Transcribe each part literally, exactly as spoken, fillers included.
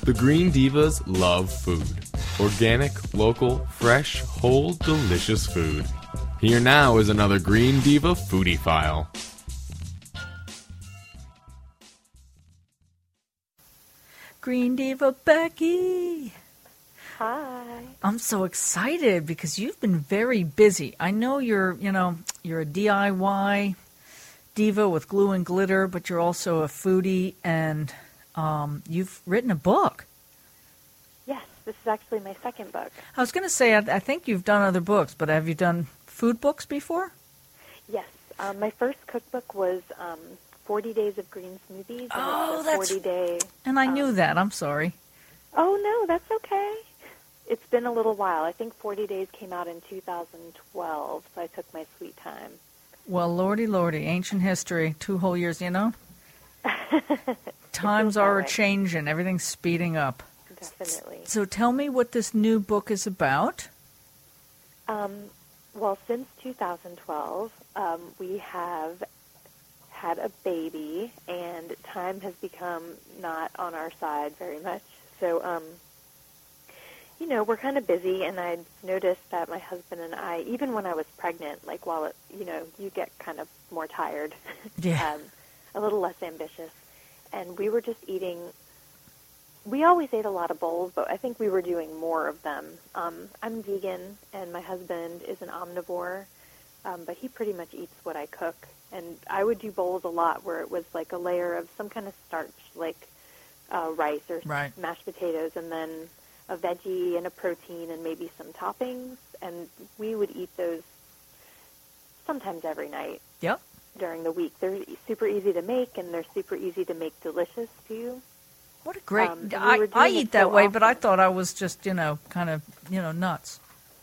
The Green Divas love food. Organic, local, fresh, whole, delicious food. Here now is another Green Diva Foodie File. Green Diva Becky. Hi. I'm so excited because you've been very busy. I know you're, you know, you're a D I Y diva with glue and glitter, but you're also a foodie, and um, you've written a book. Yes, this is actually my second book. I was going to say, I, I think you've done other books, but have you done food books before? Yes. Um, my first cookbook was um, forty Days of Green Smoothies. And Oh, it's a that's... forty day. And I um, knew that. I'm sorry. Oh, no, that's okay. It's been a little while. I think forty Days came out in two thousand twelve, so I took my sweet time. Well, lordy, lordy, ancient history, two whole years, you know? Times are way. changing. Everything's speeding up. Definitely. So tell me what this new book is about. Um, well, since two thousand twelve, um, we have had a baby, and time has become not on our side very much. So, um, you know, we're kind of busy, and I noticed that my husband and I, even when I was pregnant, like while, it, you know, you get kind of more tired, Yeah. um, a little less ambitious, and we were just eating, we always ate a lot of bowls, but I think we were doing more of them. Um, I'm vegan, and my husband is an omnivore, um, but he pretty much eats what I cook, and I would do bowls a lot where it was like a layer of some kind of starch, like uh, rice or Right. mashed potatoes, and then a veggie and a protein and maybe some toppings, and we would eat those sometimes every night Yep. during the week. They're super easy to make, and they're super easy to make delicious, too. What a great... Um, we I, were I doing eat it that so way, but I often. thought I was just, you know, kind of, you know, nuts.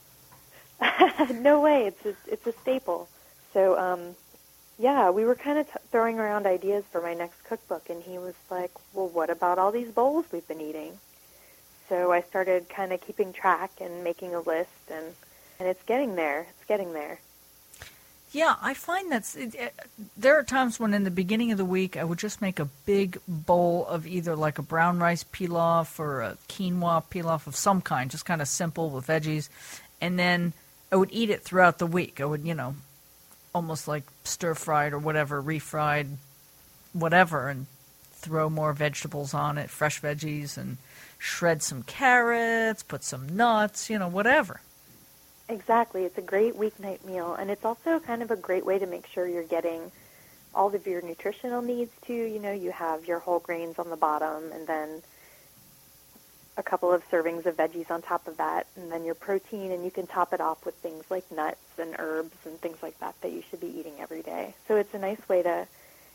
No way. It's a, it's a staple. So, um, yeah, we were kind of t- throwing around ideas for my next cookbook, and he was like, well, what about all these bowls we've been eating? So I started kind of keeping track and making a list, and, and it's getting there. It's getting there. Yeah, I find that it, it, there are times when in the beginning of the week I would just make a big bowl of either like a brown rice pilaf or a quinoa pilaf of some kind, just kind of simple with veggies, and then I would eat it throughout the week. I would, you know, almost like stir-fried or whatever, refried, whatever, and throw more vegetables on it, fresh veggies, and shred some carrots, put some nuts, you know, whatever. Exactly. It's a great weeknight meal, and it's also kind of a great way to make sure you're getting all of your nutritional needs, too. You know, you have your whole grains on the bottom, and then a couple of servings of veggies on top of that, and then your protein, and you can top it off with things like nuts and herbs and things like that that you should be eating every day. So it's a nice way to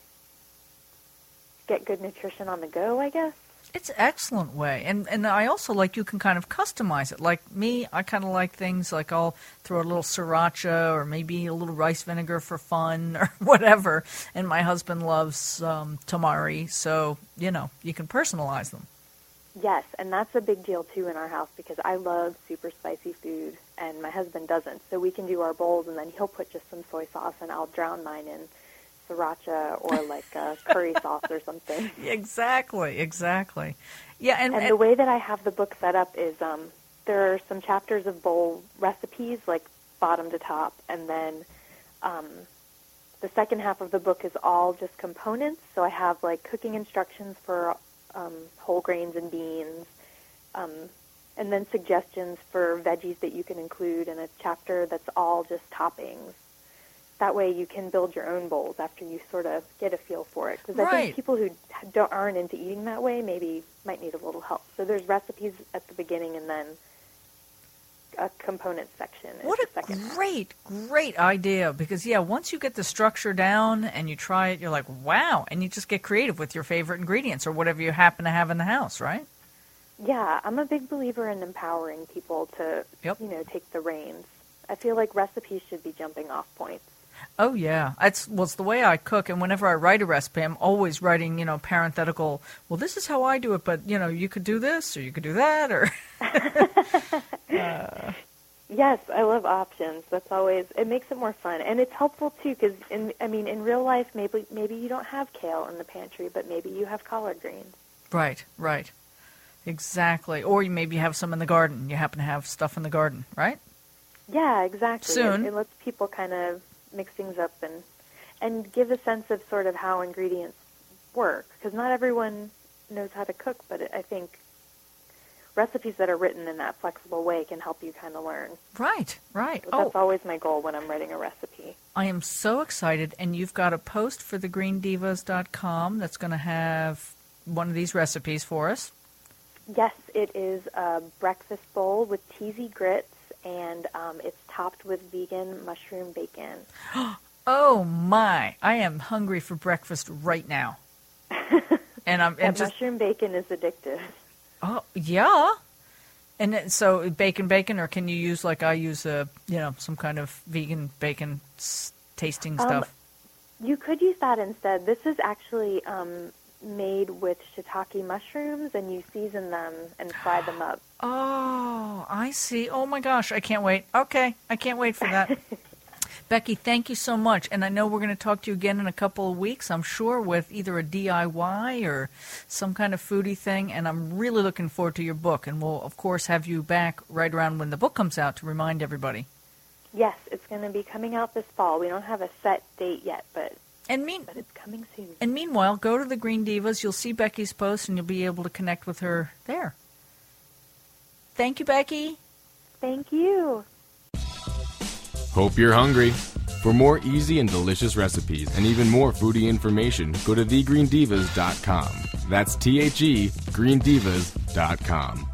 get good nutrition on the go, I guess. It's an excellent way. And and I also like you can kind of customize it. Like me, I kind of like things like I'll throw a little sriracha or maybe a little rice vinegar for fun or whatever. And my husband loves um, tamari, so, you know, you can personalize them. Yes, and that's a big deal, too, in our house because I love super spicy food, and my husband doesn't. So we can do our bowls, and then he'll put just some soy sauce, and I'll drown mine in sriracha or like a curry sauce or something. Exactly, exactly. Yeah, and, and and the way that I have the book set up is um, there are some chapters of bowl recipes, like bottom to top, and then um, the second half of the book is all just components. So I have like cooking instructions for um, whole grains and beans, um, and then suggestions for veggies that you can include in a chapter that's all just toppings. That way you can build your own bowls after you sort of get a feel for it. Because I Right. think people who don't, aren't into eating that way maybe might need a little help. So there's recipes at the beginning and then a component section. is what the a second half. great, great idea. Because, yeah, once you get the structure down and you try it, you're like, wow. And you just get creative with your favorite ingredients or whatever you happen to have in the house, right? Yeah, I'm a big believer in empowering people to, Yep. you know, take the reins. I feel like recipes should be jumping off points. Oh, yeah. It's, well, it's the way I cook, and whenever I write a recipe, I'm always writing, you know, parenthetical, well, this is how I do it, but, you know, you could do this, or you could do that, or... uh, Yes, I love options. That's always, it makes it more fun. And it's helpful, too, because, in, I mean, in real life, maybe maybe you don't have kale in the pantry, but maybe you have collard greens. right, right. Exactly. Or you maybe have some in the garden. You happen to have stuff in the garden, right? Yeah, exactly. Soon. It, it lets people kind of mix things up and and give a sense of sort of how ingredients work, because not everyone knows how to cook, but I think recipes that are written in that flexible way can help you kind of learn. Right, right. So that's oh, always my goal when I'm writing a recipe. I am so excited, and you've got a post for the green divas dot com that's going to have one of these recipes for us. Yes, it is a breakfast bowl with teasy grits, and um, it's topped with vegan mushroom bacon. Oh, my. I am hungry for breakfast right now. And I'm and and just, mushroom bacon is addictive. Oh, yeah. And then, so bacon, bacon, or can you use, like I use, a, you know, some kind of vegan bacon s- tasting Um, stuff? You could use that instead. This is actually um, made with shiitake mushrooms, and you season them and fry them up. Oh, I see. Oh, my gosh. I can't wait. Okay. I can't wait for that. Becky, thank you so much. And I know we're going to talk to you again in a couple of weeks, I'm sure, with either a D I Y or some kind of foodie thing. And I'm really looking forward to your book. And we'll, of course, have you back right around when the book comes out to remind everybody. Yes, it's going to be coming out this fall. We don't have a set date yet, but, And mean, but it's coming soon. And meanwhile, go to the Green Divas. You'll see Becky's post, and you'll be able to connect with her there. Thank you, Becky. Thank you. Hope you're hungry. For more easy and delicious recipes and even more foodie information, go to the green divas dot com. That's T H E green divas dot com.